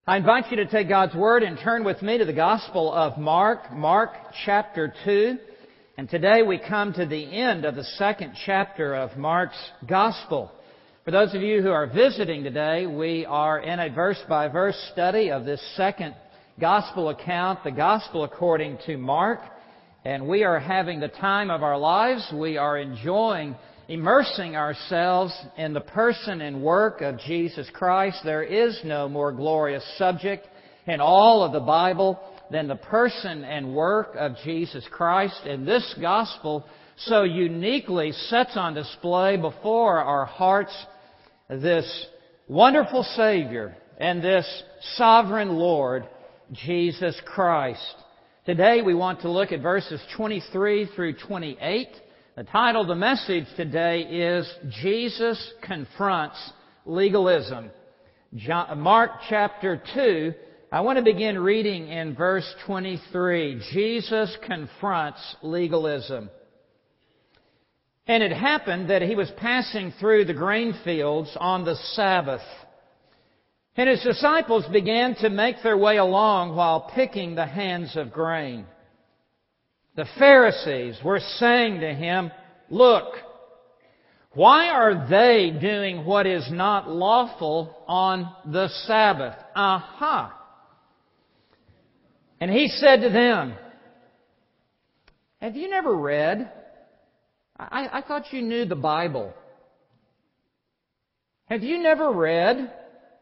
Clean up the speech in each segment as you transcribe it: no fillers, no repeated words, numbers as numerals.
I invite you to take God's Word and turn with me to the Gospel of Mark, Mark chapter 2. And today we come to the end of the second chapter of Mark's Gospel. For those of you who are visiting today, we are in a verse-by-verse study of this second Gospel account, the Gospel according to Mark. And we are having the time of our lives. We are enjoying immersing ourselves in the person and work of Jesus Christ. There is no more glorious subject in all of the Bible than the person and work of Jesus Christ. And this gospel so uniquely sets on display before our hearts this wonderful Savior and this sovereign Lord, Jesus Christ. Today we want to look at verses 23 through 28. The title of the message today is Jesus Confronts Legalism. Mark chapter 2, I want to begin reading in verse 23. Jesus confronts legalism. And it happened that he was passing through the grain fields on the Sabbath. And his disciples began to make their way along while picking the hands of grain. The Pharisees were saying to him, "Look, why are they doing what is not lawful on the Sabbath?" Aha! And he said to them, "Have you never read? I thought you knew the Bible. Have you never read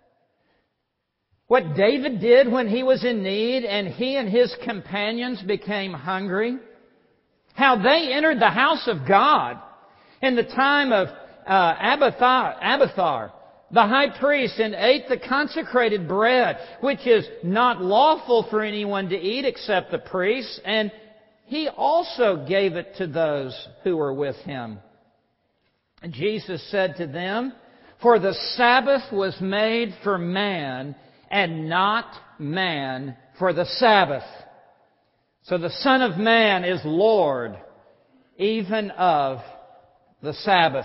what David did when he was in need and he and his companions became hungry? How they entered the house of God in the time of Abiathar, the high priest, and ate the consecrated bread, which is not lawful for anyone to eat except the priests, and he also gave it to those who were with him." And Jesus said to them, "For the Sabbath was made for man, and not man for the Sabbath. So the Son of Man is Lord, even of the Sabbath."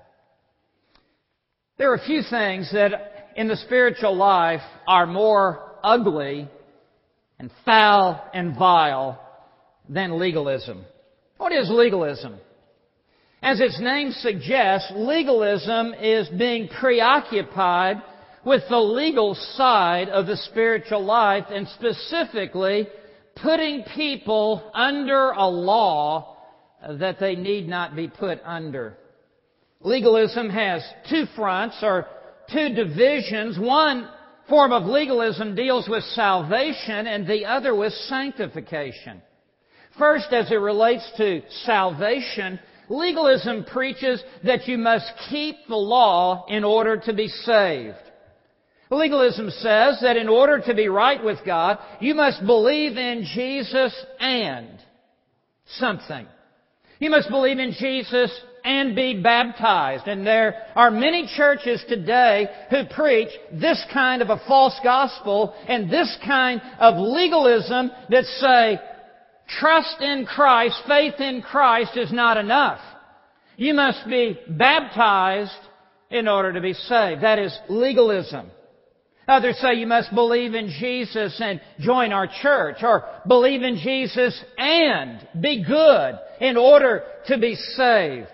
There are a few things that in the spiritual life are more ugly and foul and vile than legalism. What is legalism? As its name suggests, legalism is being preoccupied with the legal side of the spiritual life, and specifically putting people under a law that they need not be put under. Legalism has two fronts, or two divisions. One form of legalism deals with salvation, and the other with sanctification. First, as it relates to salvation, legalism preaches that you must keep the law in order to be saved. Legalism says that in order to be right with God, you must believe in Jesus and something. You must believe in Jesus and be baptized. And there are many churches today who preach this kind of a false gospel and this kind of legalism that say, trust in Christ, faith in Christ is not enough. You must be baptized in order to be saved. That is legalism. Others say you must believe in Jesus and join our church, or believe in Jesus and be good in order to be saved.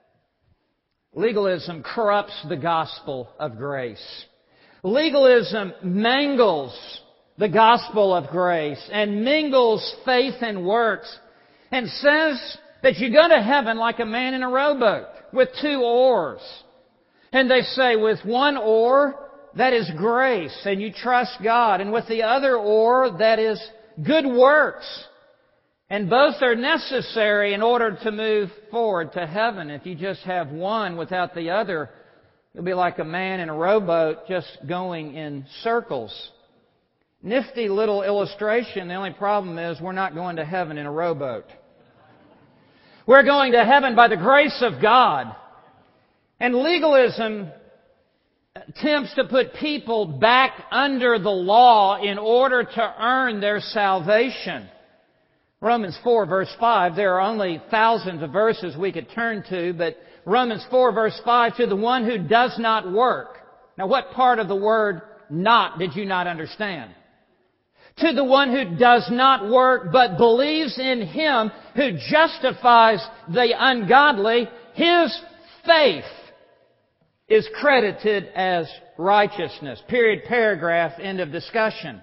Legalism corrupts the gospel of grace. Legalism mangles the gospel of grace and mingles faith and works and says that you go to heaven like a man in a rowboat with two oars. And they say with one oar, that is grace, and you trust God. And with the other oar, that is good works. And both are necessary in order to move forward to heaven. If you just have one without the other, you'll be like a man in a rowboat just going in circles. Nifty little illustration. The only problem is we're not going to heaven in a rowboat. We're going to heaven by the grace of God. And legalism attempts to put people back under the law in order to earn their salvation. Romans 4 verse 5, there are only thousands of verses we could turn to, but Romans 4 verse 5, to the one who does not work. Now what part of the word not did you not understand. To the one who does not work but believes in Him who justifies the ungodly, his faith is credited as righteousness. Period, paragraph, end of discussion.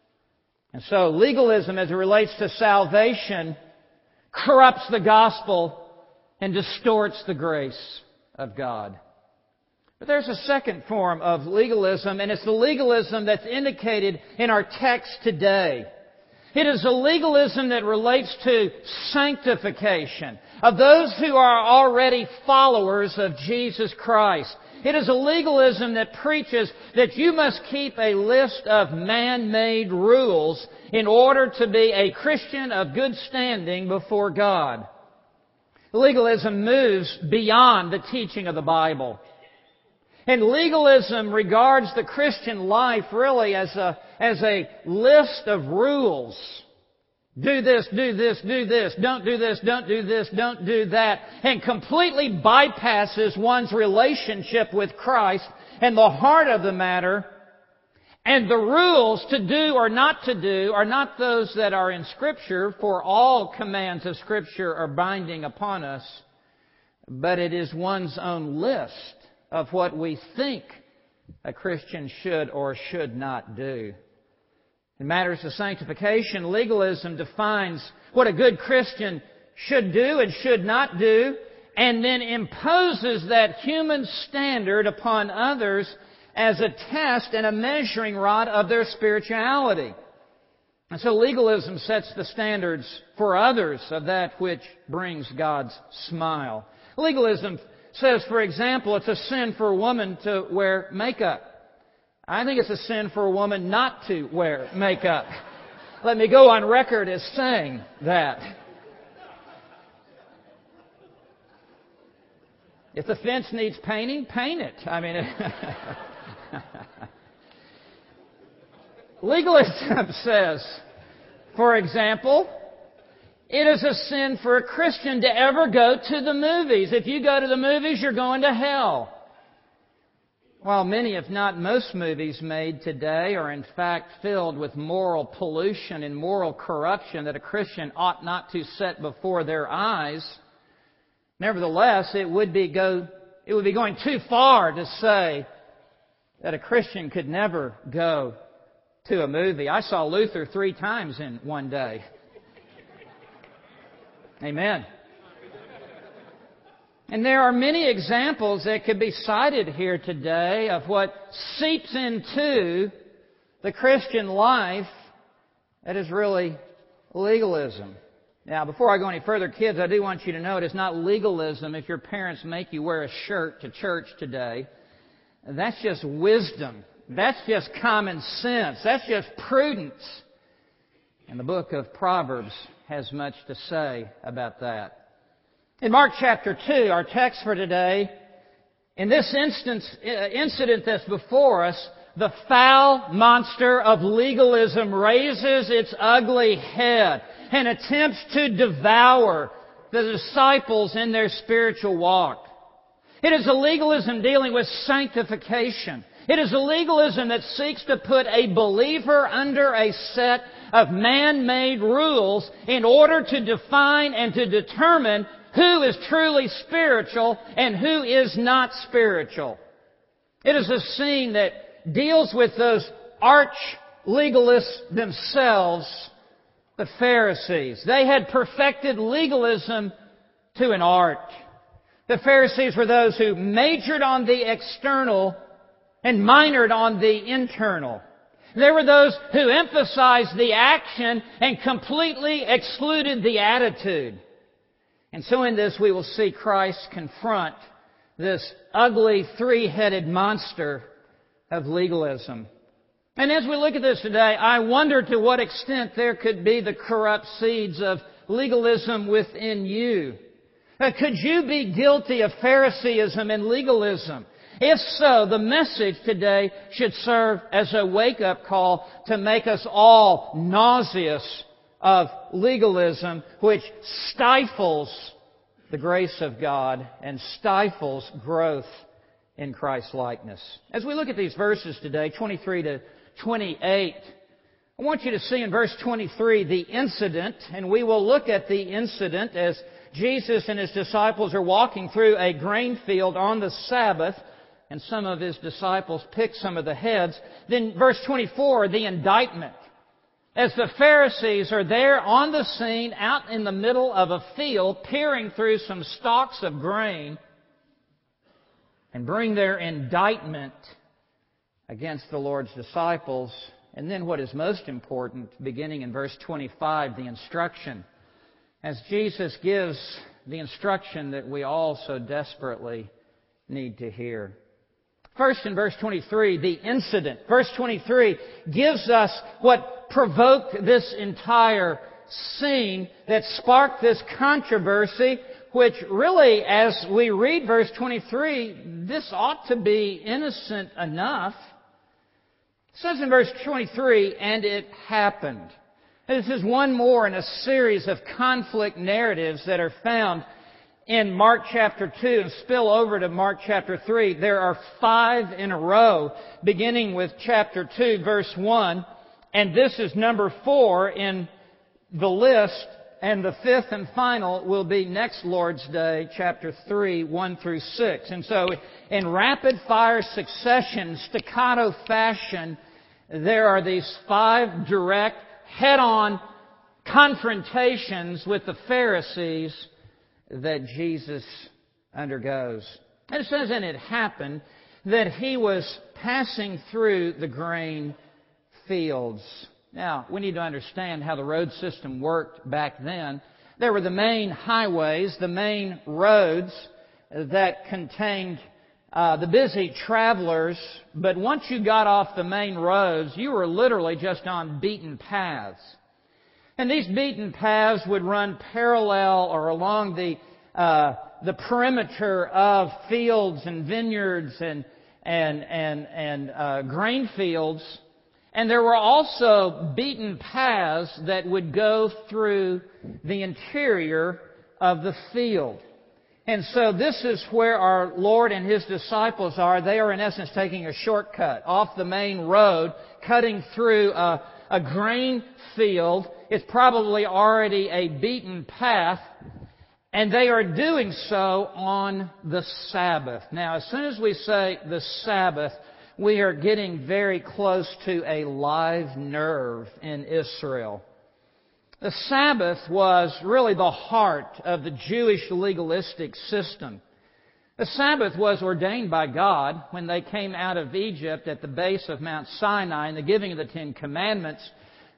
And so legalism as it relates to salvation corrupts the gospel and distorts the grace of God. But there's a second form of legalism, and it's the legalism that's indicated in our text today. It is a legalism that relates to sanctification of those who are already followers of Jesus Christ. It is a legalism that preaches that you must keep a list of man-made rules in order to be a Christian of good standing before God. Legalism moves beyond the teaching of the Bible. And legalism regards the Christian life really as a list of rules. Do this, do this, do this. Don't do this, don't do this, don't do that. And completely bypasses one's relationship with Christ and the heart of the matter. And the rules to do or not to do are not those that are in Scripture, for all commands of Scripture are binding upon us. But it is one's own list of what we think a Christian should or should not do. In matters of sanctification, legalism defines what a good Christian should do and should not do, and then imposes that human standard upon others as a test and a measuring rod of their spirituality. And so legalism sets the standards for others of that which brings God's smile. Legalism says, for example, it's a sin for a woman to wear makeup. I think it's a sin for a woman not to wear makeup. Let me go on record as saying that. If the fence needs painting, paint it. I mean, legalism says, for example, it is a sin for a Christian to ever go to the movies. If you go to the movies, you're going to hell. While many, if not most, movies made today are in fact filled with moral pollution and moral corruption that a Christian ought not to set before their eyes, nevertheless, it would be going too far to say that a Christian could never go to a movie. I saw Luther 3 times in one day. Amen. And there are many examples that could be cited here today of what seeps into the Christian life that is really legalism. Now, before I go any further, kids, I do want you to know it is not legalism if your parents make you wear a shirt to church today. That's just wisdom. That's just common sense. That's just prudence. And the book of Proverbs has much to say about that. In Mark chapter 2, our text for today, in this incident that's before us, the foul monster of legalism raises its ugly head and attempts to devour the disciples in their spiritual walk. It is a legalism dealing with sanctification. It is a legalism that seeks to put a believer under a set of man-made rules in order to define and to determine who is truly spiritual and who is not spiritual. It is a scene that deals with those arch legalists themselves, the Pharisees. They had perfected legalism to an art. The Pharisees were those who majored on the external and minored on the internal. There were those who emphasized the action and completely excluded the attitude. And so in this we will see Christ confront this ugly three-headed monster of legalism. And as we look at this today, I wonder to what extent there could be the corrupt seeds of legalism within you. Could you be guilty of Phariseeism and legalism? If so, the message today should serve as a wake-up call to make us all nauseous of legalism, which stifles the grace of God and stifles growth in Christ's likeness. As we look at these verses today, 23 to 28, I want you to see in verse 23 the incident, and we will look at the incident as Jesus and His disciples are walking through a grain field on the Sabbath, and some of His disciples pick some of the heads. Then verse 24, the indictment. As the Pharisees are there on the scene, out in the middle of a field, peering through some stalks of grain, and bring their indictment against the Lord's disciples. And then what is most important, beginning in verse 25, the instruction. As Jesus gives the instruction that we all so desperately need to hear. First, in verse 23, the incident. Verse 23 gives us what provoked this entire scene that sparked this controversy, which really, as we read verse 23, this ought to be innocent enough. It says in verse 23, and it happened. This is one more in a series of conflict narratives that are found in Mark chapter 2 and spill over to Mark chapter 3. There are 5 in a row, beginning with chapter 2, verse 1. And this is number 4 in the list. And the 5th and final will be next Lord's Day, chapter 3, 1 through 6. And so in rapid-fire succession, staccato fashion, there are these 5 direct, head-on confrontations with the Pharisees that Jesus undergoes. And it says, and it happened that He was passing through the grain fields. Now, we need to understand how the road system worked back then. There were the main highways, the main roads that contained the busy travelers. But once you got off the main roads, you were literally just on beaten paths. And these beaten paths would run parallel or along the perimeter of fields and vineyards and grain fields. And there were also beaten paths that would go through the interior of the field. And so this is where our Lord and His disciples are. They are in essence taking a shortcut off the main road, cutting through a grain field. It's probably already a beaten path. And they are doing so on the Sabbath. Now, as soon as we say the Sabbath, we are getting very close to a live nerve in Israel. The Sabbath was really the heart of the Jewish legalistic system. The Sabbath was ordained by God when they came out of Egypt at the base of Mount Sinai in the giving of the 10 Commandments.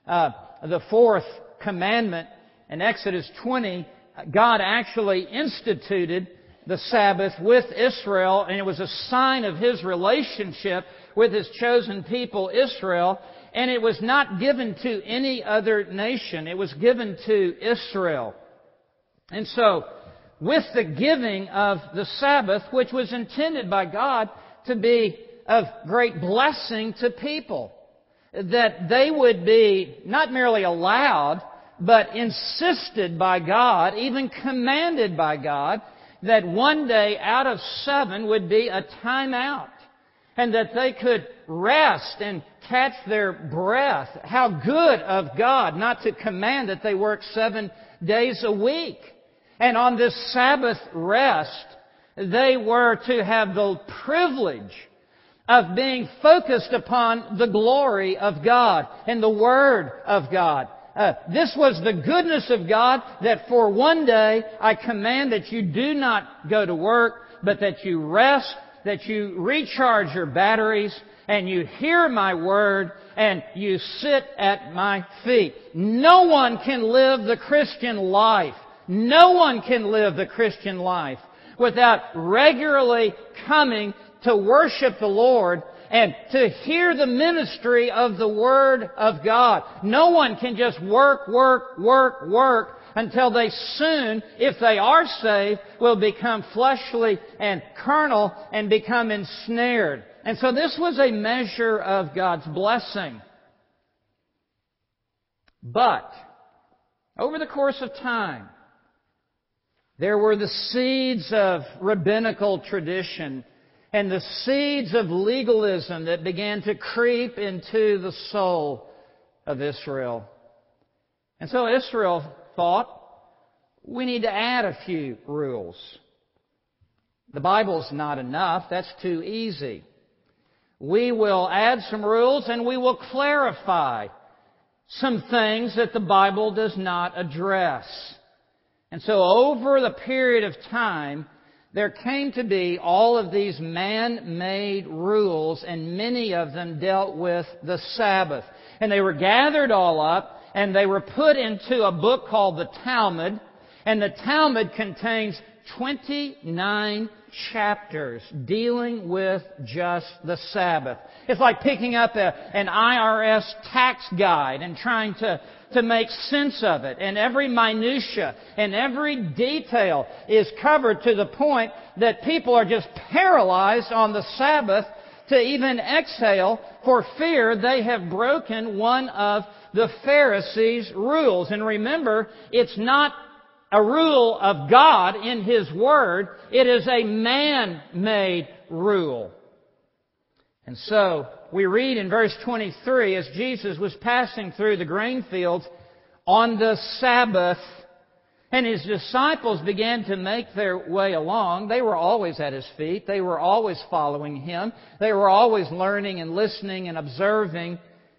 The 4th commandment in Exodus 20, God actually instituted the Sabbath with Israel, and it was a sign of His relationship with His chosen people, Israel, and it was not given to any other nation. It was given to Israel. And so, with the giving of the Sabbath, which was intended by God to be of great blessing to people, that they would be not merely allowed, but insisted by God, even commanded by God, that one day out of 7 would be a time out, and that they could rest and catch their breath. How good of God not to command that they work 7 days a week. And on this Sabbath rest, they were to have the privilege of being focused upon the glory of God and the Word of God. This was the goodness of God, that for one day I command that you do not go to work, but that you rest, that you recharge your batteries, and you hear my Word, and you sit at my feet. No one can live the Christian life. No one can live the Christian life without regularly coming to worship the Lord and to hear the ministry of the Word of God. No one can just work until they soon, if they are saved, will become fleshly and carnal and become ensnared. And so this was a measure of God's blessing. But, over the course of time, there were the seeds of rabbinical tradition and the seeds of legalism that began to creep into the soul of Israel. And so Israel thought, we need to add a few rules. The Bible's not enough. That's too easy. We will add some rules and we will clarify some things that the Bible does not address. And so over the period of time, there came to be all of these man-made rules, and many of them dealt with the Sabbath. And they were gathered all up, and they were put into a book called the Talmud. And the Talmud contains 29 chapters dealing with just the Sabbath. It's like picking up an IRS tax guide and trying to make sense of it. And every minutia and every detail is covered to the point that people are just paralyzed on the Sabbath to even exhale for fear they have broken one of the Pharisees' rules. And remember, it's not a rule of God in His Word. It is a man-made rule. And so, we read in verse 23, as Jesus was passing through the grain fields on the Sabbath, and His disciples began to make their way along. They were always at His feet. They were always following Him. They were always learning and listening and observing.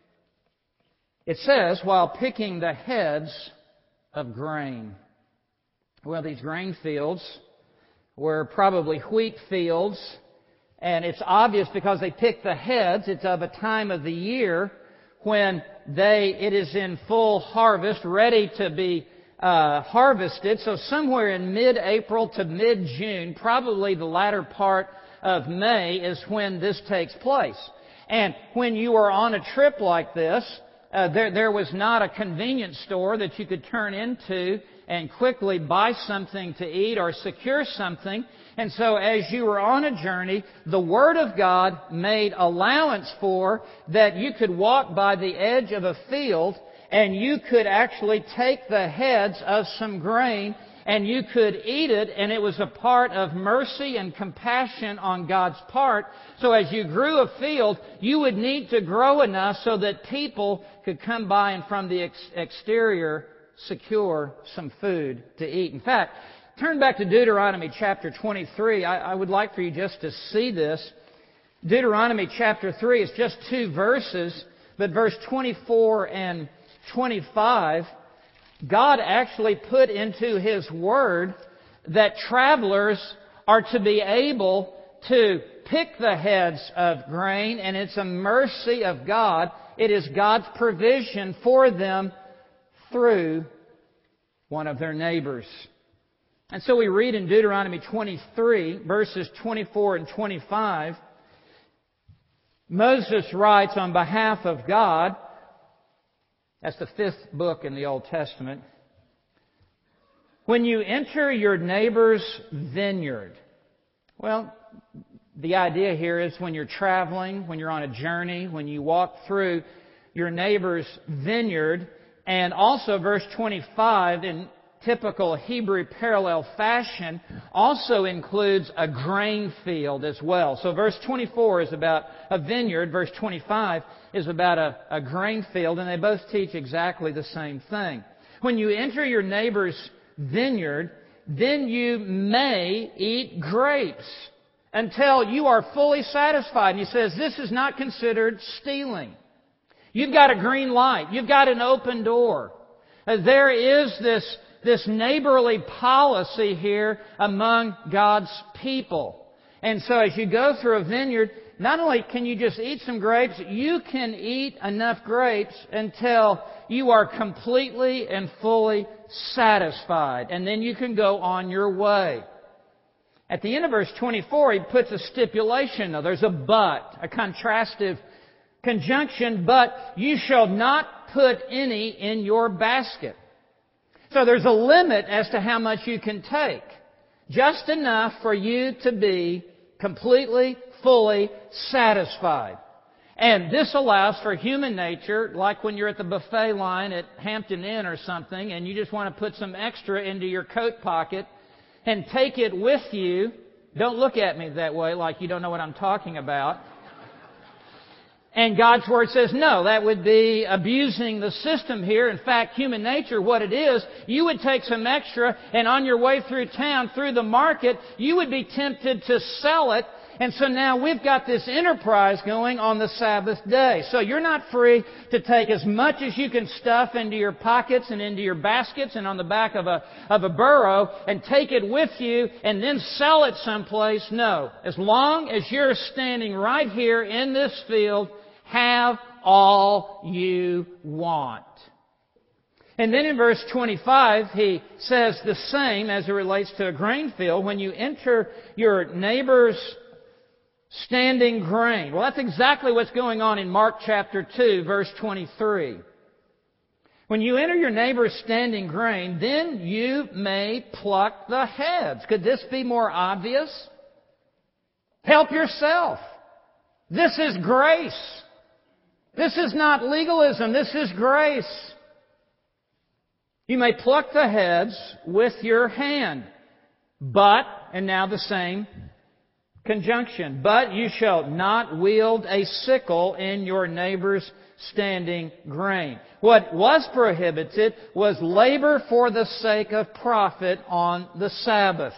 It says, while picking the heads of grain. Well, these grain fields were probably wheat fields, and it's obvious because they picked the heads. It's of a time of the year when it is in full harvest, ready to be harvested. So somewhere in mid-April to mid-June, probably the latter part of May, is when this takes place. And when you are on a trip like this, there was not a convenience store that you could turn into and quickly buy something to eat or secure something. And so as you were on a journey, the Word of God made allowance for that you could walk by the edge of a field and you could actually take the heads of some grain and you could eat it, and it was a part of mercy and compassion on God's part. So as you grew a field, you would need to grow enough so that people could come by and from the exterior secure some food to eat. In fact, turn back to Deuteronomy chapter 23. I would like for you just to see this. Deuteronomy chapter 3 is just 2 verses, but verse 24 and 25, God actually put into His Word that travelers are to be able to pick the heads of grain, and it's a mercy of God. It is God's provision for them through one of their neighbors. And so we read in Deuteronomy 23, verses 24 and 25, Moses writes on behalf of God. That's the 5th book in the Old Testament. When you enter your neighbor's vineyard. Well, the idea here is when you're traveling, when you're on a journey, when you walk through your neighbor's vineyard. And also verse 25, in typical Hebrew parallel fashion, also includes a grain field as well. So verse 24 is about a vineyard. Verse 25 is about a grain field, and they both teach exactly the same thing. When you enter your neighbor's vineyard, then you may eat grapes until you are fully satisfied. And he says this is not considered stealing. You've got a green light. You've got an open door. There is this neighborly policy here among God's people. And so as you go through a vineyard, not only can you just eat some grapes, you can eat enough grapes until you are completely and fully satisfied. And then you can go on your way. At the end of verse 24, he puts a stipulation. Now, there's a but, a contrastive conjunction, but you shall not put any in your basket. So there's a limit as to how much you can take. Just enough for you to be completely, fully satisfied. And this allows for human nature, like when you're at the buffet line at Hampton Inn or something, and you just want to put some extra into your coat pocket and take it with you Don't look at me that way like you don't know what I'm talking about. And God's Word says, no, that would be abusing the system here. In fact, human nature, what it is, you would take some extra and on your way through town, through the market, you would be tempted to sell it. And so now we've got this enterprise going on the Sabbath day. So you're not free to take as much as you can stuff into your pockets and into your baskets and on the back of a burro and take it with you and then sell it someplace. No. As long as you're standing right here in this field, have all you want. And then in verse 25, he says the same as it relates to a grain field. When you enter your neighbor's standing grain. Well, that's exactly what's going on in Mark chapter 2, verse 23. When you enter your neighbor's standing grain, then you may pluck the heads. Could this be more obvious? Help yourself. This is grace. This is not legalism. This is grace. You may pluck the heads with your hand. But, and now the same conjunction, but you shall not wield a sickle in your neighbor's standing grain. What was prohibited was labor for the sake of profit on the Sabbath.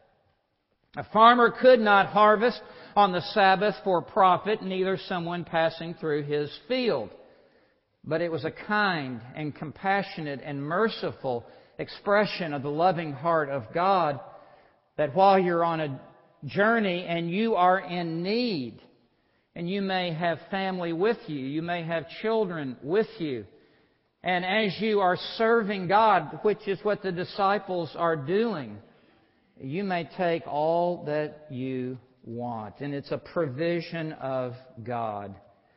A farmer could not harvest on the Sabbath for profit, neither someone passing through his field. But it was a kind and compassionate and merciful expression of the loving heart of God that while you're on a journey and you are in need, and you may have family with you, you may have children with you, and as you are serving God, which is what the disciples are doing, you may take all that you want. And it's a provision of God.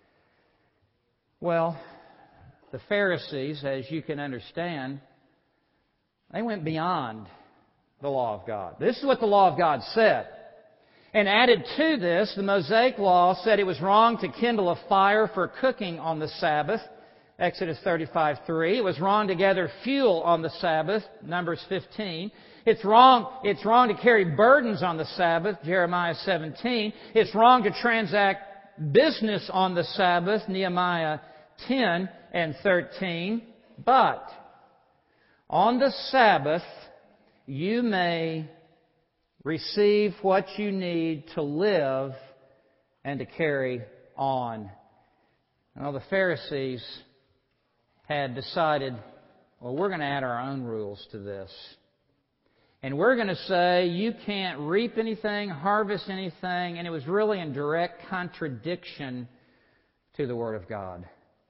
Well, the Pharisees, as you can understand, they went beyond the law of God. This is what the law of God said. And added to this, the Mosaic law said it was wrong to kindle a fire for cooking on the Sabbath, Exodus 35:3. It was wrong to gather fuel on the Sabbath, Numbers 15. It's wrong to carry burdens on the Sabbath, Jeremiah 17. It's wrong to transact business on the Sabbath, Nehemiah 10 and 13. But on the Sabbath, you may receive what you need to live and to carry on. Well, the Pharisees had decided, well, we're going to add our own rules to this. And we're going to say you can't reap anything, harvest anything, and it was really in direct contradiction to the Word of God.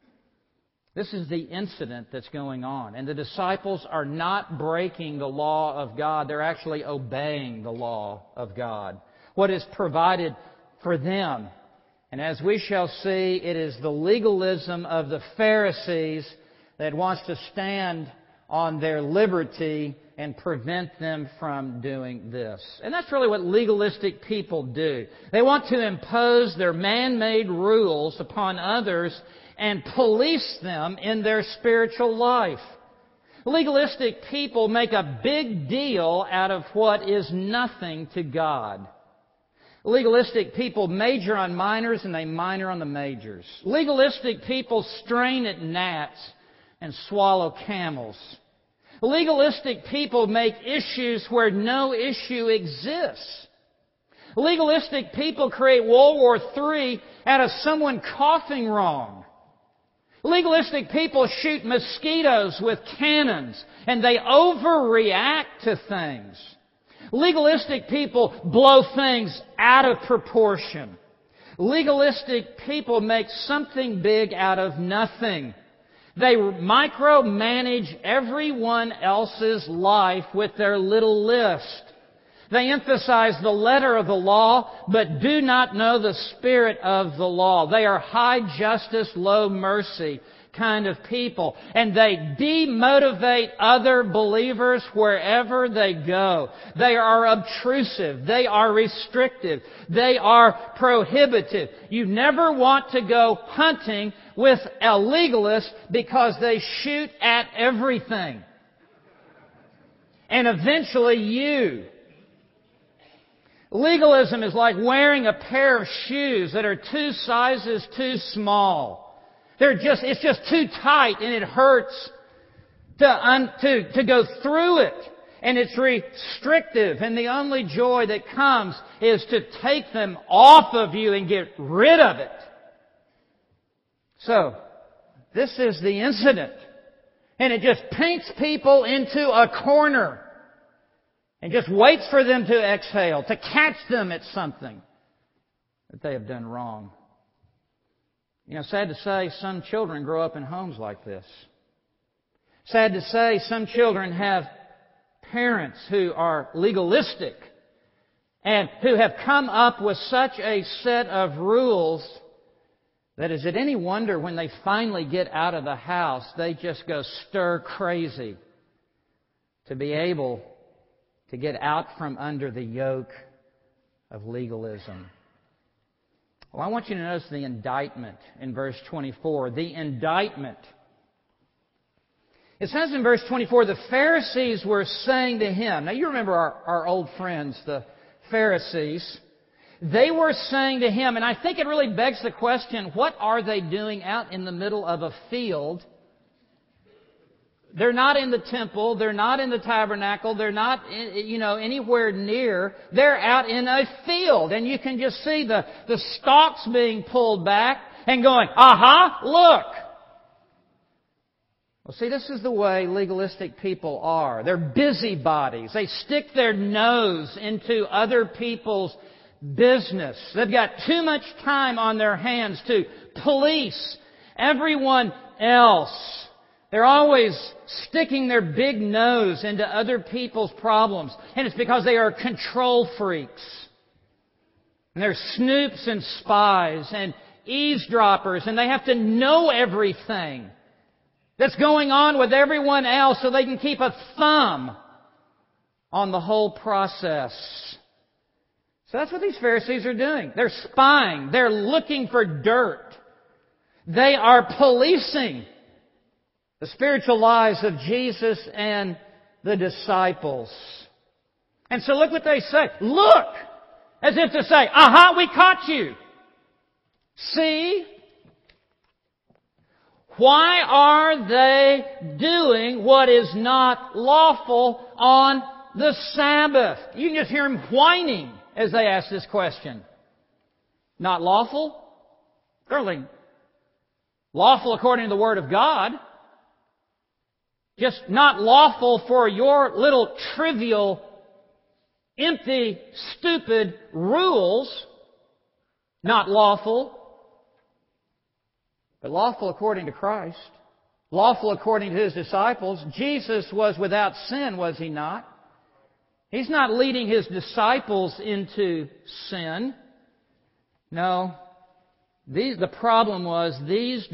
This is the incident that's going on. And the disciples are not breaking the law of God. They're actually obeying the law of God. What is provided for them. And as we shall see, it is the legalism of the Pharisees that wants to stand on their liberty and prevent them from doing this. And that's really what legalistic people do. They want to impose their man-made rules upon others and police them in their spiritual life. Legalistic people make a big deal out of what is nothing to God. Legalistic people major on minors and they minor on the majors. Legalistic people strain at gnats and swallow camels. Legalistic people make issues where no issue exists. Legalistic people create World War III out of someone coughing wrong. Legalistic people shoot mosquitoes with cannons and they overreact to things. Legalistic people blow things out of proportion. Legalistic people make something big out of nothing. They micromanage everyone else's life with their little list. They emphasize the letter of the law, but do not know the spirit of the law. They are high justice, low mercy kind of people. And they demotivate other believers wherever they go. They are obtrusive. They are restrictive. They are prohibitive. You never want to go hunting with a legalist because they shoot at everything. And eventually you. Legalism is like wearing a pair of shoes that are 2 sizes too small. It's just too tight and it hurts to go through it. And it's restrictive. And the only joy that comes is to take them off of you and get rid of it. So, this is the incident. And it just paints people into a corner. And just waits for them to exhale, to catch them at something that they have done wrong. Sad to say, some children grow up in homes like this. Sad to say, some children have parents who are legalistic and who have come up with such a set of rules that is it any wonder when they finally get out of the house, they just go stir crazy to be able to get out from under the yoke of legalism. Well, I want you to notice the indictment in verse 24. The indictment. It says in verse 24, the Pharisees were saying to him. Now you remember our old friends, the Pharisees. They were saying to him, and I think it really begs the question, what are they doing out in the middle of a field? They're not in the temple. They're not in the tabernacle. They're not, anywhere near. They're out in a field. And you can just see the stalks being pulled back and going, aha, look. Well, see, this is the way legalistic people are. They're busybodies. They stick their nose into other people's business. They've got too much time on their hands to police everyone else. They're always sticking their big nose into other people's problems. And it's because they are control freaks. And they're snoops and spies and eavesdroppers. And they have to know everything that's going on with everyone else so they can keep a thumb on the whole process. So that's what these Pharisees are doing. They're spying. They're looking for dirt. They are policing the spiritual lives of Jesus and the disciples. And so look what they say. Look! As if to say, aha, we caught you. See? Why are they doing what is not lawful on the Sabbath? You can just hear them whining as they ask this question. Not lawful? Certainly lawful according to the Word of God. Just not lawful for your little trivial, empty, stupid rules. Not lawful. But lawful according to Christ. Lawful according to His disciples. Jesus was without sin, was He not? He's not leading His disciples into sin. No. The problem was these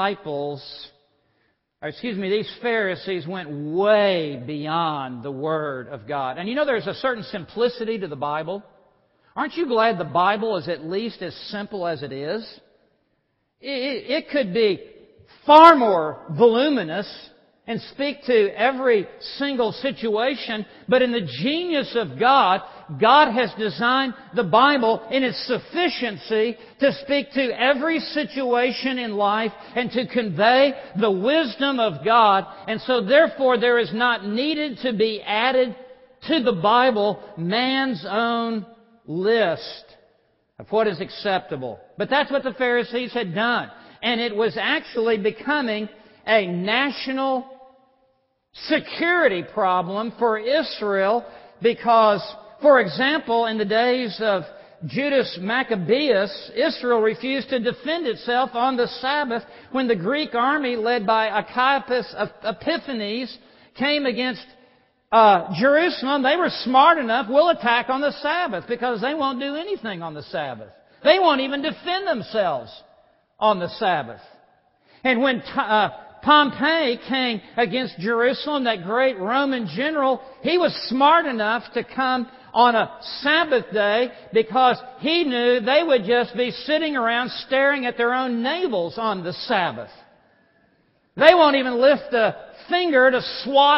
Pharisees went way beyond the Word of God. And there's a certain simplicity to the Bible. Aren't you glad the Bible is at least as simple as it is? It could be far more voluminous and speak to every single situation, but in the genius of God, God has designed the Bible in its sufficiency to speak to every situation in life and to convey the wisdom of God. And so therefore there is not needed to be added to the Bible man's own list of what is acceptable. But that's what the Pharisees had done. And it was actually becoming a national security problem for Israel because, for example, in the days of Judas Maccabeus, Israel refused to defend itself on the Sabbath when the Greek army led by Antiochus Epiphanes came against Jerusalem. They were smart enough, we'll attack on the Sabbath because they won't do anything on the Sabbath. They won't even defend themselves on the Sabbath. And when Pompey came against Jerusalem, that great Roman general, he was smart enough to come on a Sabbath day because he knew they would just be sitting around staring at their own navels on the Sabbath. They won't even lift a finger to swat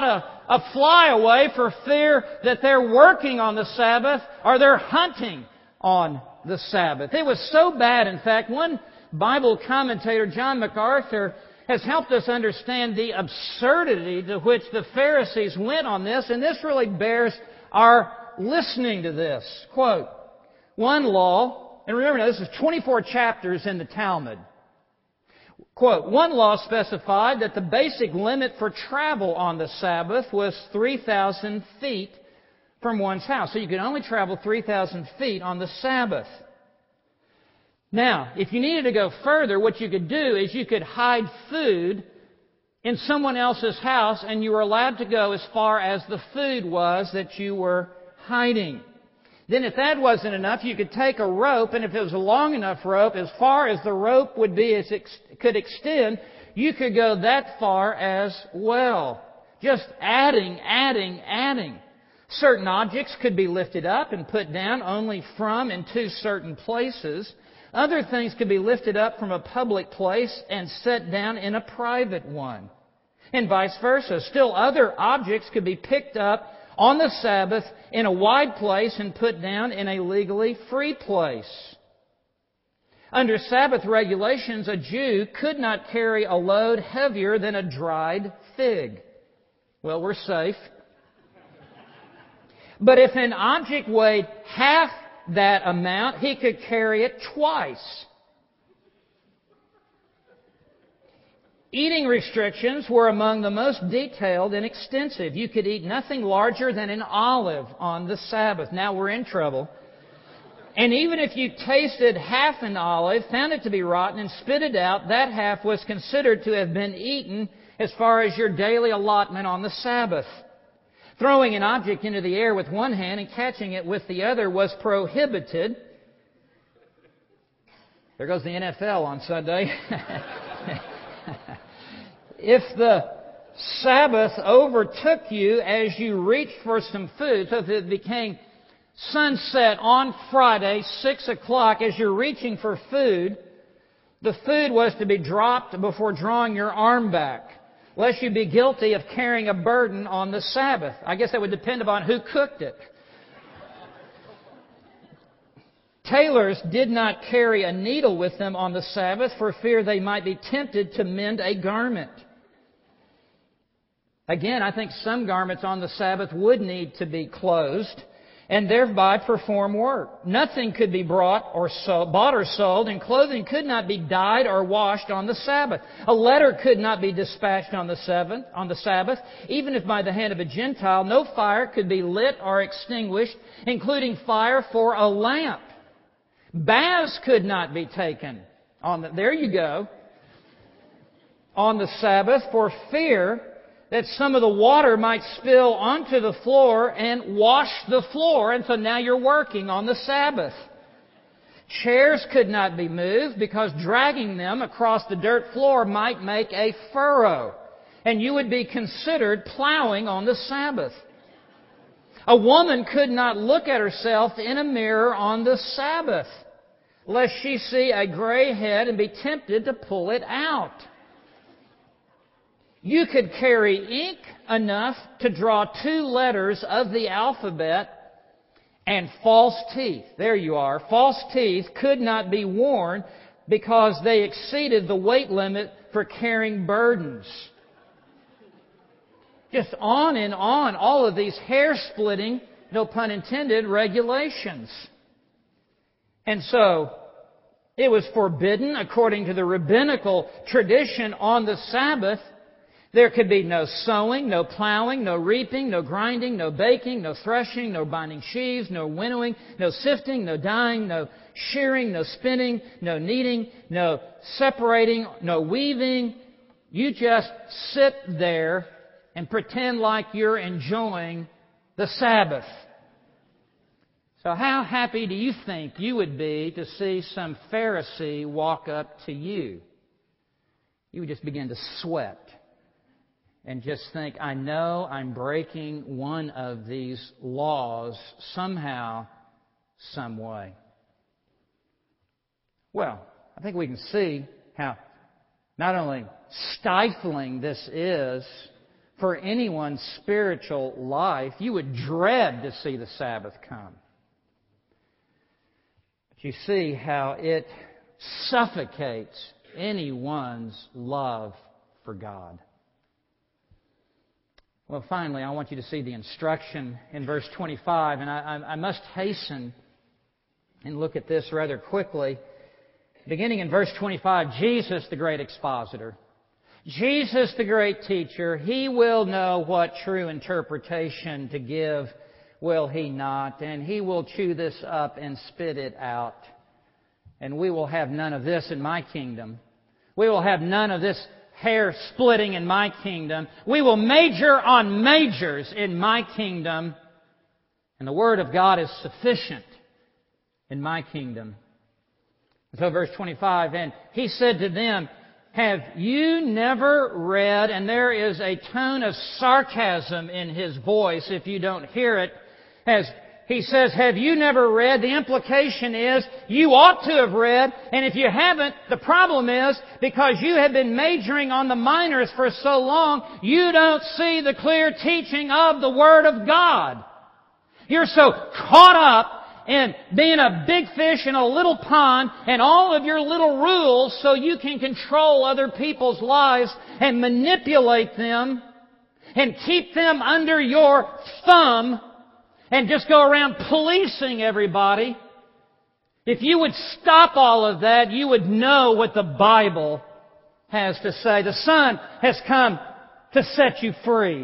a flyaway for fear that they're working on the Sabbath or they're hunting on the Sabbath. It was so bad, in fact, one Bible commentator, John MacArthur, has helped us understand the absurdity to which the Pharisees went on this, and this really bears our listening to this. Quote, one law, and remember now, this is 24 chapters in the Talmud. Quote, one law specified that the basic limit for travel on the Sabbath was 3,000 feet from one's house. So you could only travel 3,000 feet on the Sabbath. Now, if you needed to go further, what you could do is you could hide food in someone else's house, and you were allowed to go as far as the food was that you were hiding. Then if that wasn't enough, you could take a rope, and if it was a long enough rope, as far as the rope would be, as it could extend, you could go that far as well. Just adding. Certain objects could be lifted up and put down only from and to certain places. Other things could be lifted up from a public place and set down in a private one. And vice versa. Still other objects could be picked up on the Sabbath in a wide place and put down in a legally free place. Under Sabbath regulations, a Jew could not carry a load heavier than a dried fig. Well, we're safe. But if an object weighed half that amount, he could carry it twice. Eating restrictions were among the most detailed and extensive. You could eat nothing larger than an olive on the Sabbath. Now we're in trouble. And even if you tasted half an olive, found it to be rotten, and spit it out, that half was considered to have been eaten as far as your daily allotment on the Sabbath. Throwing an object into the air with one hand and catching it with the other was prohibited. There goes the NFL on Sunday. If the Sabbath overtook you as you reached for some food, so if it became sunset on Friday, 6 o'clock, as you're reaching for food, the food was to be dropped before drawing your arm back, lest you be guilty of carrying a burden on the Sabbath. I guess that would depend upon who cooked it. Tailors did not carry a needle with them on the Sabbath for fear they might be tempted to mend a garment. Again, I think some garments on the Sabbath would need to be closed and thereby perform work. Nothing could be bought or sold, and clothing could not be dyed or washed on the Sabbath. A letter could not be dispatched on the Sabbath, even if by the hand of a Gentile. No fire could be lit or extinguished, including fire for a lamp. Baths could not be taken on the Sabbath for fear that some of the water might spill onto the floor and wash the floor, and so now you're working on the Sabbath. Chairs could not be moved because dragging them across the dirt floor might make a furrow, and you would be considered plowing on the Sabbath. A woman could not look at herself in a mirror on the Sabbath, lest she see a gray head and be tempted to pull it out. You could carry ink enough to draw 2 letters of the alphabet, and false teeth. There you are. False teeth could not be worn because they exceeded the weight limit for carrying burdens. Just on and on, all of these hair-splitting, no pun intended, regulations. And so, it was forbidden, according to the rabbinical tradition, on the Sabbath. There could be no sowing, no plowing, no reaping, no grinding, no baking, no threshing, no binding sheaves, no winnowing, no sifting, no dyeing, no shearing, no spinning, no kneading, no separating, no weaving. You just sit there and pretend like you're enjoying the Sabbath. So how happy do you think you would be to see some Pharisee walk up to you? You would just begin to sweat and just think, I know I'm breaking one of these laws somehow, some way. Well, I think we can see how not only stifling this is for anyone's spiritual life. You would dread to see the Sabbath come. But you see how it suffocates anyone's love for God. Well, finally, I want you to see the instruction in verse 25, and I must hasten and look at this rather quickly. Beginning in verse 25, Jesus, the great expositor, Jesus, the great teacher, He will know what true interpretation to give, will He not? And He will chew this up and spit it out. And we will have none of this in my kingdom. We will have none of this hair splitting in my kingdom. We will major on majors in my kingdom. And the Word of God is sufficient in my kingdom. So verse 25, and He said to them, have you never read, and there is a tone of sarcasm in His voice if you don't hear it, as He says, have you never read? The implication is you ought to have read, and if you haven't, the problem is because you have been majoring on the minors for so long, you don't see the clear teaching of the Word of God. You're so caught up in being a big fish in a little pond and all of your little rules so you can control other people's lives and manipulate them and keep them under your thumb and just go around policing everybody. If you would stop all of that, you would know what the Bible has to say. The Son has come to set you free.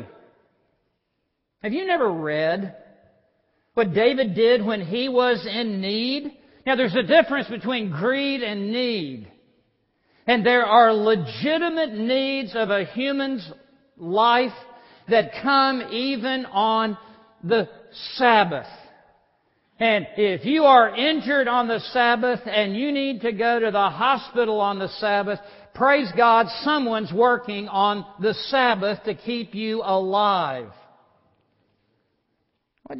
Have you never read what David did when he was in need? Now, there's a difference between greed and need. And there are legitimate needs of a human's life that come even on the Sabbath. And if you are injured on the Sabbath and you need to go to the hospital on the Sabbath, praise God, someone's working on the Sabbath to keep you alive. What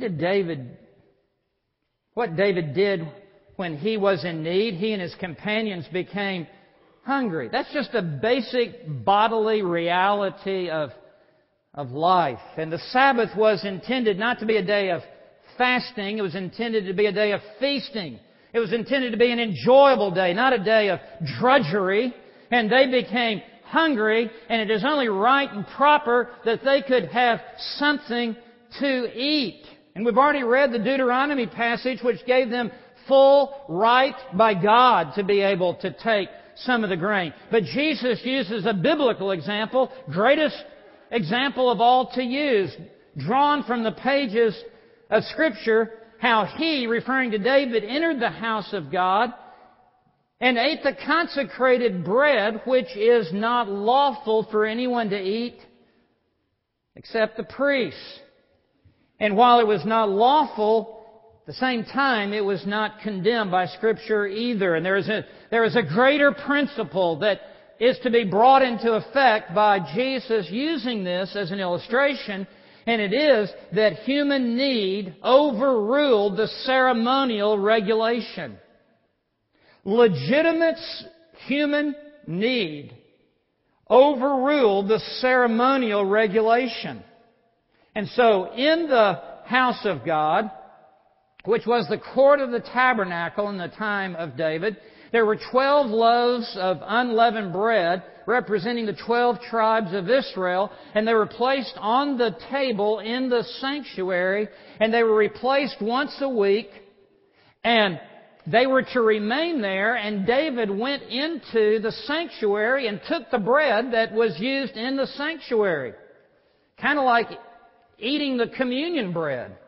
David did when he was in need, he and his companions became hungry. That's just a basic bodily reality of life. And the Sabbath was intended not to be a day of fasting. It was intended to be a day of feasting. It was intended to be an enjoyable day, not a day of drudgery. And they became hungry, and it is only right and proper that they could have something to eat. And we've already read the Deuteronomy passage, which gave them full right by God to be able to take some of the grain. But Jesus uses a biblical example, greatest example of all to use, drawn from the pages of Scripture, how He, referring to David, entered the house of God and ate the consecrated bread, which is not lawful for anyone to eat except the priests. And while it was not lawful, at the same time, it was not condemned by Scripture either. And there is a greater principle that is to be brought into effect by Jesus using this as an illustration, and it is that human need overruled the ceremonial regulation. Legitimate human need overruled the ceremonial regulation. And so in the house of God, which was the court of the tabernacle in the time of David, there were 12 loaves of unleavened bread representing the 12 tribes of Israel, and they were placed on the table in the sanctuary, and they were replaced once a week, and they were to remain there, and David went into the sanctuary and took the bread that was used in the sanctuary. Kind of like eating the communion bread.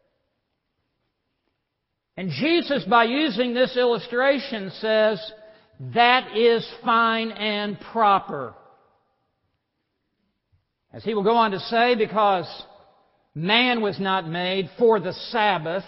And Jesus, by using this illustration, says, that is fine and proper. As He will go on to say, because man was not made for the Sabbath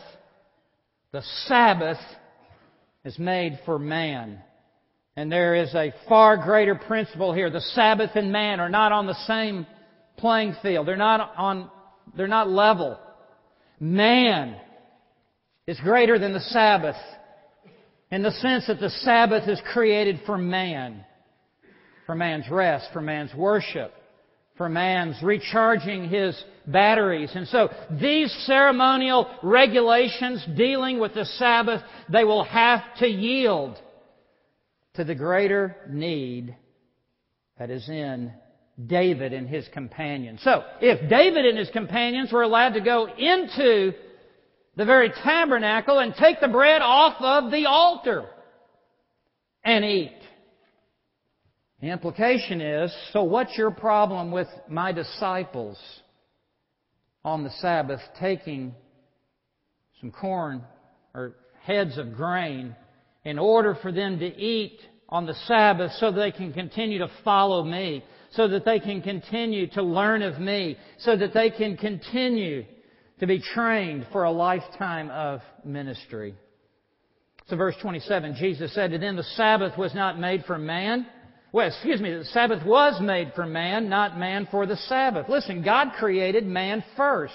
is made for man. And there is a far greater principle here. The Sabbath and man are not on the same playing field. They're not level. Man is greater than the Sabbath in the sense that the Sabbath is created for man, for man's rest, for man's worship, for man's recharging his batteries. And so these ceremonial regulations dealing with the Sabbath, they will have to yield to the greater need that is in David and his companions. So, if David and his companions were allowed to go into the very tabernacle and take the bread off of the altar and eat, the implication is, so what's your problem with my disciples on the Sabbath taking some corn or heads of grain in order for them to eat on the Sabbath so they can continue to follow me, so that they can continue to learn of me, so that they can continue to be trained for a lifetime of ministry? So verse 27, Jesus said to them, the Sabbath was not made for man. The Sabbath was made for man, not man for the Sabbath. Listen, God created man first.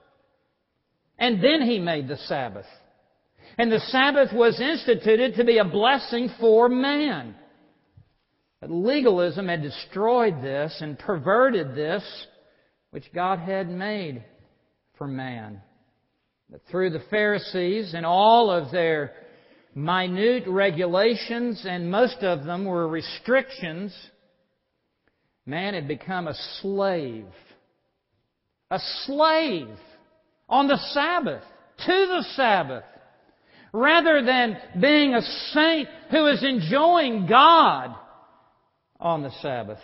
And then He made the Sabbath. And the Sabbath was instituted to be a blessing for man. But legalism had destroyed this and perverted this which God had made for man. But through the Pharisees and all of their minute regulations, and most of them were restrictions, man had become a slave. A slave on the Sabbath, to the Sabbath, rather than being a saint who is enjoying God on the Sabbath.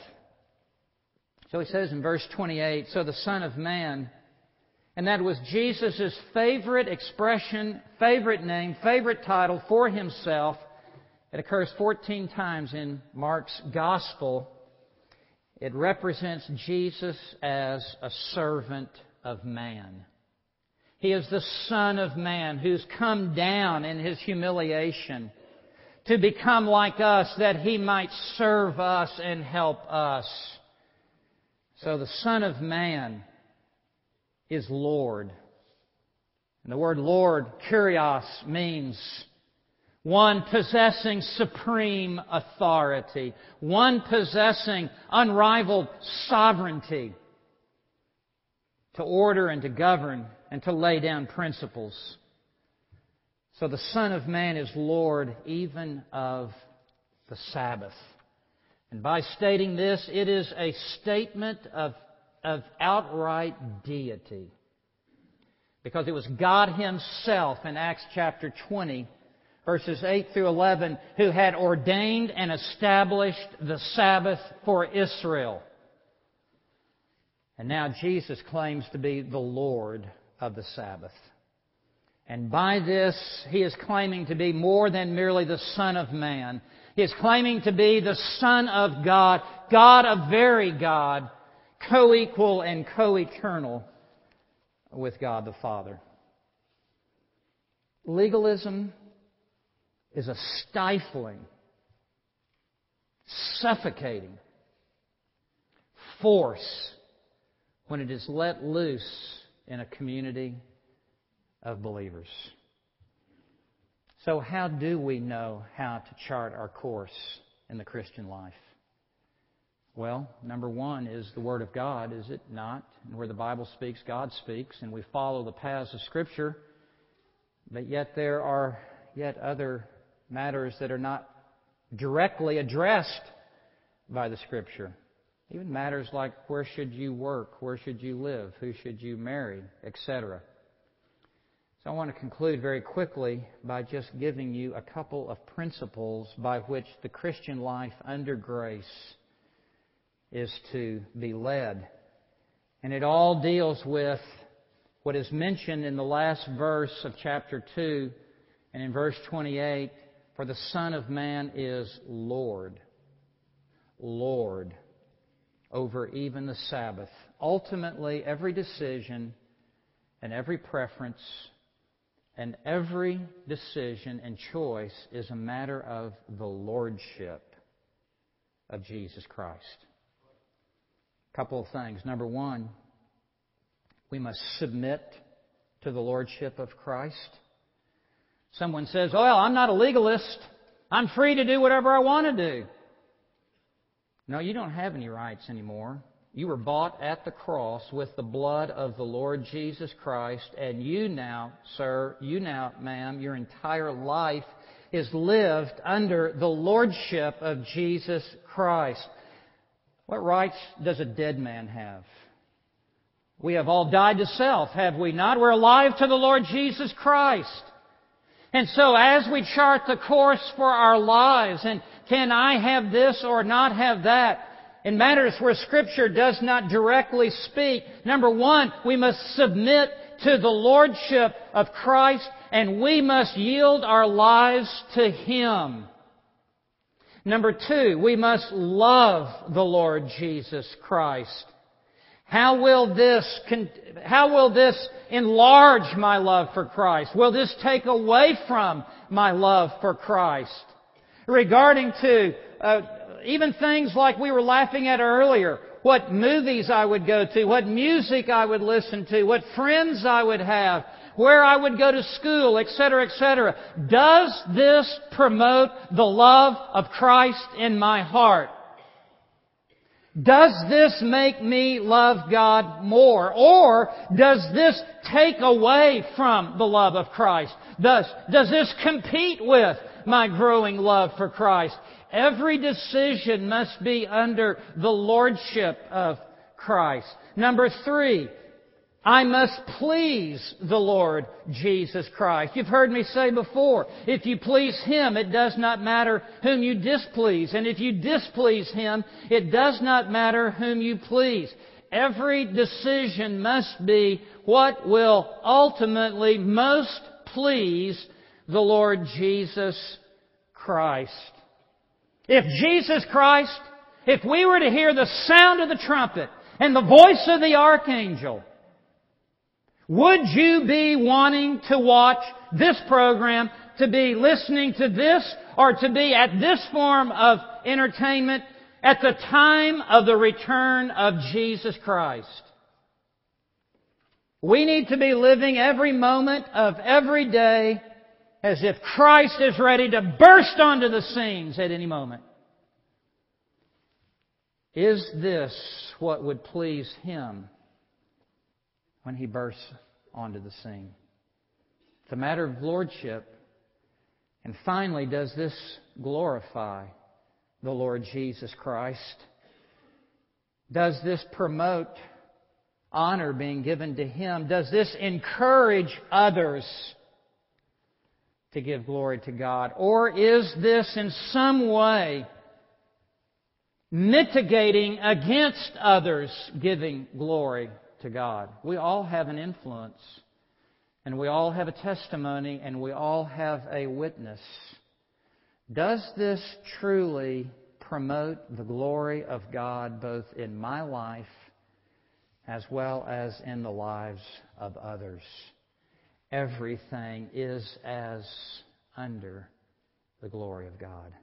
So he says in verse 28, so the Son of Man, and that was Jesus' favorite expression, favorite name, favorite title for Himself. It occurs 14 times in Mark's Gospel. It represents Jesus as a servant of man. He is the Son of Man who's come down in His humiliation to become like us, that He might serve us and help us. So the Son of Man is Lord. And the word Lord, kurios, means one possessing supreme authority, one possessing unrivaled sovereignty to order and to govern and to lay down principles. So the Son of Man is Lord even of the Sabbath. And by stating this, it is a statement of outright deity. Because it was God Himself in Acts chapter 20, verses 8 through 11, who had ordained and established the Sabbath for Israel. And now Jesus claims to be the Lord of the Sabbath. And by this, He is claiming to be more than merely the Son of Man. He is claiming to be the Son of God, God of very God, co-equal and co-eternal with God the Father. Legalism is a stifling, suffocating force when it is let loose in a community of believers. So how do we know how to chart our course in the Christian life? Well, number one is the Word of God, is it not? And where the Bible speaks, God speaks, and we follow the paths of Scripture. But yet there are yet other matters that are not directly addressed by the Scripture. Even matters like where should you work, where should you live, who should you marry, etc. So I want to conclude very quickly by just giving you a couple of principles by which the Christian life under grace is to be led. And it all deals with what is mentioned in the last verse of chapter 2 and in verse 28, for the Son of Man is Lord. Lord over even the Sabbath. Ultimately, every decision and every preference and every decision and choice is a matter of the Lordship of Jesus Christ. A couple of things. Number one, we must submit to the Lordship of Christ. Someone says, well, I'm not a legalist. I'm free to do whatever I want to do. No, you don't have any rights anymore. You were bought at the cross with the blood of the Lord Jesus Christ, and you now, sir, you now, ma'am, your entire life is lived under the lordship of Jesus Christ. What rights does a dead man have? We have all died to self, have we not? We're alive to the Lord Jesus Christ. And so as we chart the course for our lives, and can I have this or not have that? In matters where Scripture does not directly speak, number one, we must submit to the lordship of Christ, and we must yield our lives to Him. Number two, we must love the Lord Jesus Christ. How will this enlarge my love for Christ? Will this take away from my love for Christ? Regarding to even things like we were laughing at earlier, what movies I would go to, what music I would listen to, what friends I would have, where I would go to school, etc., etc. Does this promote the love of Christ in my heart? Does this make me love God more? Or does this take away from the love of Christ? Does this compete with my growing love for Christ? Every decision must be under the lordship of Christ. Number three, I must please the Lord Jesus Christ. You've heard me say before, if you please Him, it does not matter whom you displease. And if you displease Him, it does not matter whom you please. Every decision must be what will ultimately most please the Lord Jesus Christ. If Jesus Christ, if we were to hear the sound of the trumpet and the voice of the archangel, would you be wanting to watch this program, to be listening to this, or to be at this form of entertainment at the time of the return of Jesus Christ? We need to be living every moment of every day as if Christ is ready to burst onto the scenes at any moment. Is this what would please Him when He bursts onto the scene? It's a matter of lordship. And finally, does this glorify the Lord Jesus Christ? Does this promote honor being given to Him? Does this encourage others to give glory to God? Or is this in some way mitigating against others giving glory to God? We all have an influence, and we all have a testimony, and we all have a witness. Does this truly promote the glory of God both in my life as well as in the lives of others? Everything is as under the glory of God.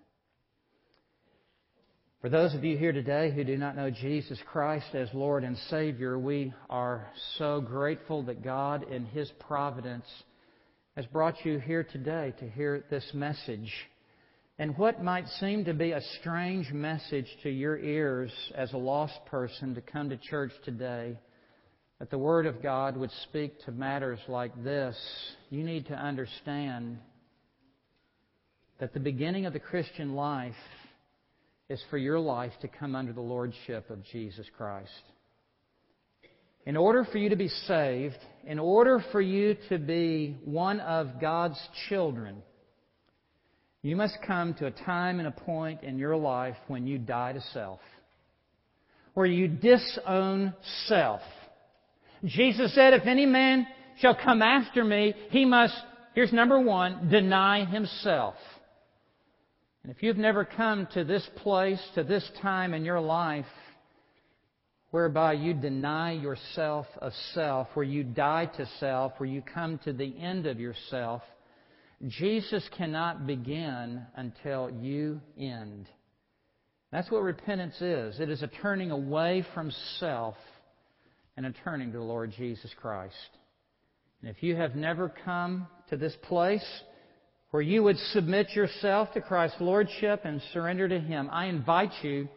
For those of you here today who do not know Jesus Christ as Lord and Savior, we are so grateful that God in His providence has brought you here today to hear this message. And what might seem to be a strange message to your ears as a lost person to come to church today, that the Word of God would speak to matters like this, you need to understand that the beginning of the Christian life is for your life to come under the lordship of Jesus Christ. In order for you to be saved, in order for you to be one of God's children, you must come to a time and a point in your life when you die to self, where you disown self. Jesus said, if any man shall come after me, he must, here's number one, deny himself. And if you've never come to this place, to this time in your life, whereby you deny yourself of self, where you die to self, where you come to the end of yourself, Jesus cannot begin until you end. That's what repentance is. It is a turning away from self and a turning to the Lord Jesus Christ. And if you have never come to this place where you would submit yourself to Christ's Lordship and surrender to Him, I invite you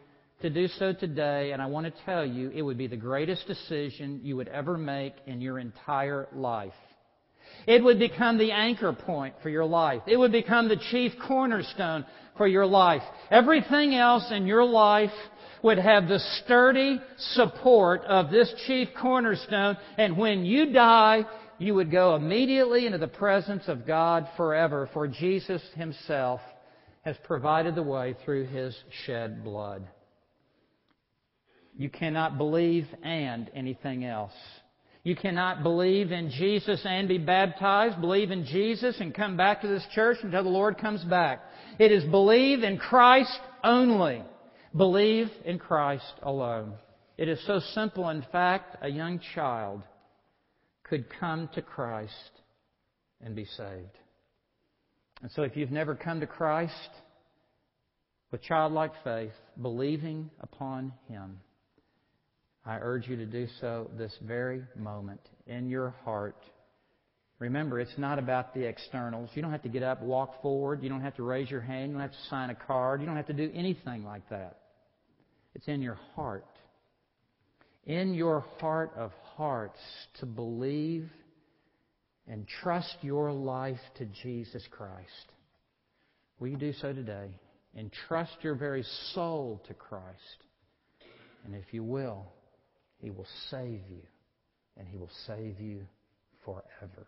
to do so today, and I want to tell you, it would be the greatest decision you would ever make in your entire life. It would become the anchor point for your life. It would become the chief cornerstone for your life. Everything else in your life would have the sturdy support of this chief cornerstone, and when you die, you would go immediately into the presence of God forever, for Jesus Himself has provided the way through His shed blood. You cannot believe and anything else. You cannot believe in Jesus and be baptized, believe in Jesus and come back to this church until the Lord comes back. It is believe in Christ only. Believe in Christ alone. It is so simple. In fact, a young child could come to Christ and be saved. And so if you've never come to Christ with childlike faith, believing upon Him, I urge you to do so this very moment in your heart. Remember, it's not about the externals. You don't have to get up, walk forward. You don't have to raise your hand. You don't have to sign a card. You don't have to do anything like that. It's in your heart. In your heart of hearts to believe and trust your life to Jesus Christ. Will you do so today? Entrust your very soul to Christ. And if you will, He will save you. And He will save you forever.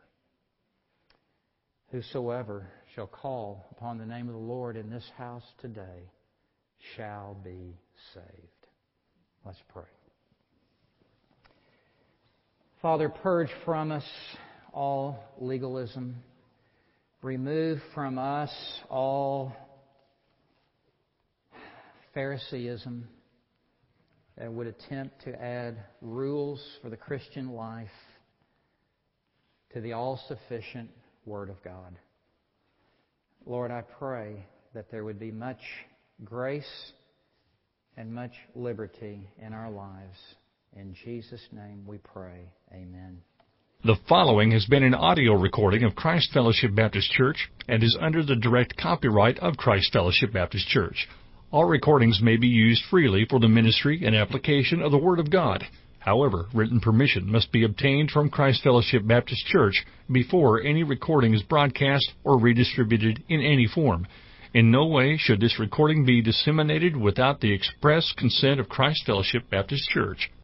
Whosoever shall call upon the name of the Lord in this house today shall be saved. Let's pray. Father, purge from us all legalism. Remove from us all Phariseeism that would attempt to add rules for the Christian life to the all-sufficient Word of God. Lord, I pray that there would be much grace and much liberty in our lives. In Jesus' name we pray. Amen. The following has been an audio recording of Christ Fellowship Baptist Church and is under the direct copyright of Christ Fellowship Baptist Church. All recordings may be used freely for the ministry and application of the Word of God. However, written permission must be obtained from Christ Fellowship Baptist Church before any recording is broadcast or redistributed in any form. In no way should this recording be disseminated without the express consent of Christ Fellowship Baptist Church.